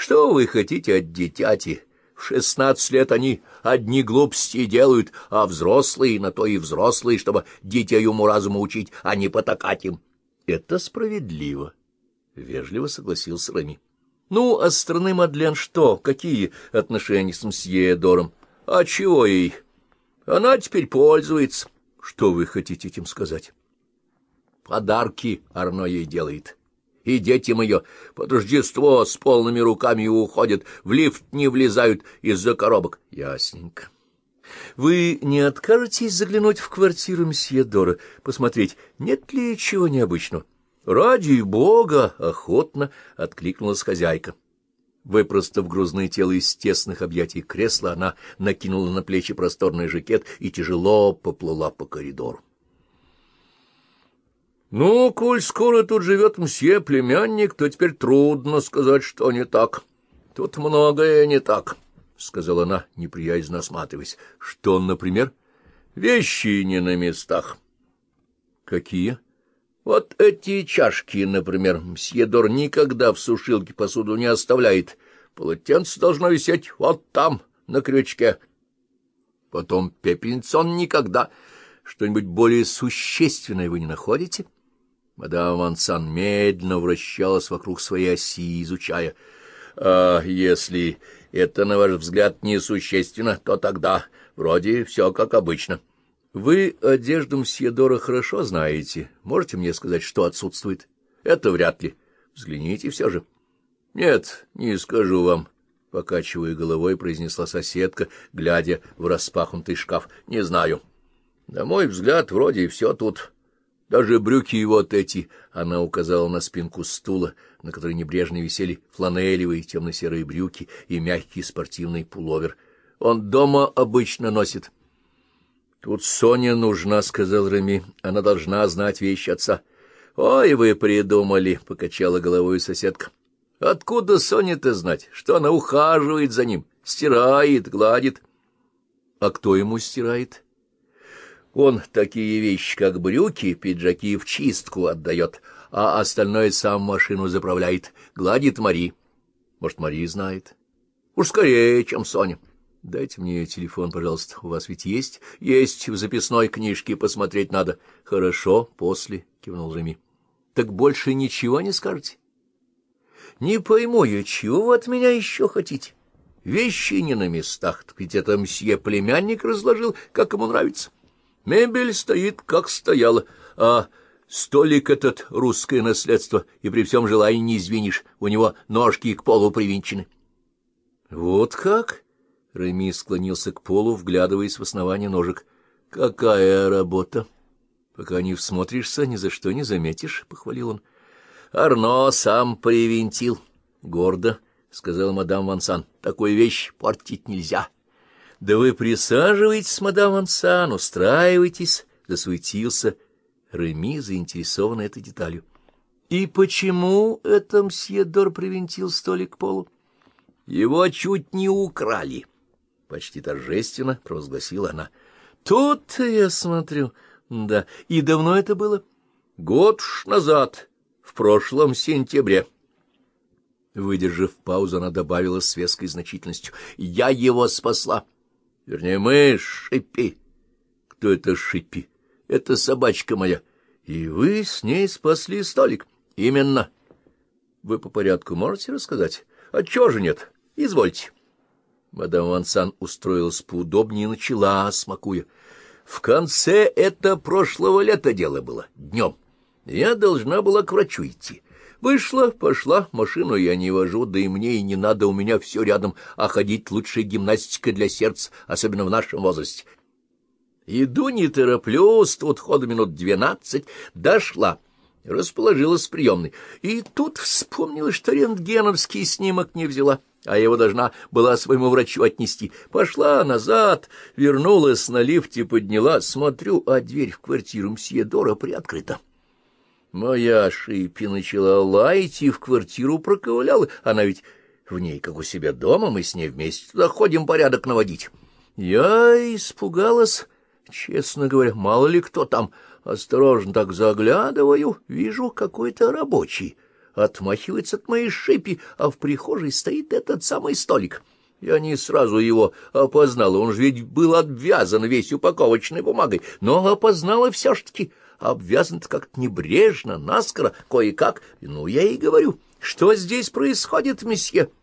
Что вы хотите от дитяти? В 16 лет они одни глупости делают, а взрослые на то и взрослые, чтобы детей уму-разуму учить, а не потакать им. — Это справедливо, — вежливо согласился Реми. — Ну, а с стороны Мадлен что? Какие отношения с мсье Дором? — А чего ей? Она теперь пользуется. — Что вы хотите этим сказать? — Подарки Арно ей делает. И детям ее под Рождество с полными руками уходят, в лифт не влезают из-за коробок. Ясненько. Вы не откажетесь заглянуть в квартиру мсье Дора, посмотреть, нет ли чего необычного? Ради бога! — охотно откликнулась хозяйка. Выпростав грузное тело из тесных объятий кресла, она накинула на плечи просторный жакет и тяжело поплыла по коридору. — Ну, коль скоро тут живет мсье племянник, то теперь трудно сказать, что не так. Тут многое не так, — сказала она, неприязненно осматриваясь. — Что, например? — Вещи не на местах. — Какие? — Вот эти чашки, например. Мсье Дор никогда в сушилке посуду не оставляет. Полотенце должно висеть вот там, на крючке. Потом пепельница он никогда. Что-нибудь более существенное вы не находите? — Мадам Вансан медленно вращалась вокруг своей оси, изучая. — А если это, на ваш взгляд, несущественно, то тогда вроде все как обычно. — Вы одежду мсье Дора хорошо знаете. Можете мне сказать, что отсутствует? — Это вряд ли. Взгляните все же. — Нет, не скажу вам, — покачивая головой, произнесла соседка, глядя в распахнутый шкаф. — Не знаю. На мой взгляд, вроде все тут... Даже брюки вот эти, — она указала на спинку стула, на которой небрежно висели фланелевые темно-серые брюки и мягкий спортивный пуловер. Он дома обычно носит. — Тут Соня нужна, — сказал Реми. — Она должна знать вещи отца. — Ой, вы придумали, — покачала головой соседка. — Откуда Соне-то знать, что она ухаживает за ним, стирает, гладит? — А кто ему стирает? — Он такие вещи, как брюки, пиджаки, в чистку отдает, а остальное сам машину заправляет, гладит Мари. Может, Мари знает? Уж скорее, чем Соня. Дайте мне телефон, пожалуйста. У вас ведь есть? Есть, в записной книжке посмотреть надо. Хорошо, после, кивнул Реми. Так больше ничего не скажете? Не пойму я, чего вы от меня еще хотите? Вещи не на местах, так ведь это мсье племянник разложил, как ему нравится. Мебель стоит, как стояла, а столик этот — русское наследство, и при всем желании не извинишь, у него ножки к полу привинчены. — Вот как? — Реми склонился к полу, вглядываясь в основание ножек. — Какая работа! — Пока не всмотришься, ни за что не заметишь, — похвалил он. — Арно сам привинтил. — Гордо, — сказала мадам Вансан. — Такую вещь портить нельзя. — Да вы присаживайтесь, мадам Вансан, устраивайтесь, — засуетился Реми, заинтересованный этой деталью. — И почему это мсье Дор привинтил столик к полу? — Его чуть не украли, — почти торжественно провозгласила она. — Тут я смотрю, да, и давно это было? — Год назад, в прошлом сентябре. Выдержав паузу, она добавила с веской значительностью. — Я его спасла. — Вернее, мы, Шиппи. — Кто это Шиппи? — Это собачка моя. — И вы с ней спасли столик? — Именно. — Вы по порядку можете рассказать? — А чего же нет? Извольте. Мадам Вансан устроилась поудобнее и начала, смакуя. — В конце это прошлого лета дело было, днем. Я должна была к врачу идти. Вышла, пошла, машину я не вожу, да и мне и не надо, у меня все рядом, а ходить лучше гимнастика для сердца, особенно в нашем возрасте. Иду не тороплюсь, тут ходу минут 12, дошла, расположилась в приемной, и тут вспомнила, что рентгеновский снимок не взяла, а я его должна была своему врачу отнести. Пошла назад, вернулась на лифте, подняла, смотрю, а дверь в квартиру мсье Дора приоткрыта. Моя Шиппи начала лаять и в квартиру проковыляла. Она ведь в ней, как у себя дома, мы с ней вместе туда ходим порядок наводить. Я испугалась, честно говоря, мало ли кто там. Осторожно так заглядываю, вижу какой-то рабочий. отмахивается от моей шипи, а в прихожей стоит этот самый столик. Я не сразу его опознала, он же ведь был обвязан весь упаковочной бумагой, но опознала все-таки. Обвязан-то как-то небрежно, наскоро, кое-как. Ну, я и говорю, что здесь происходит, месье?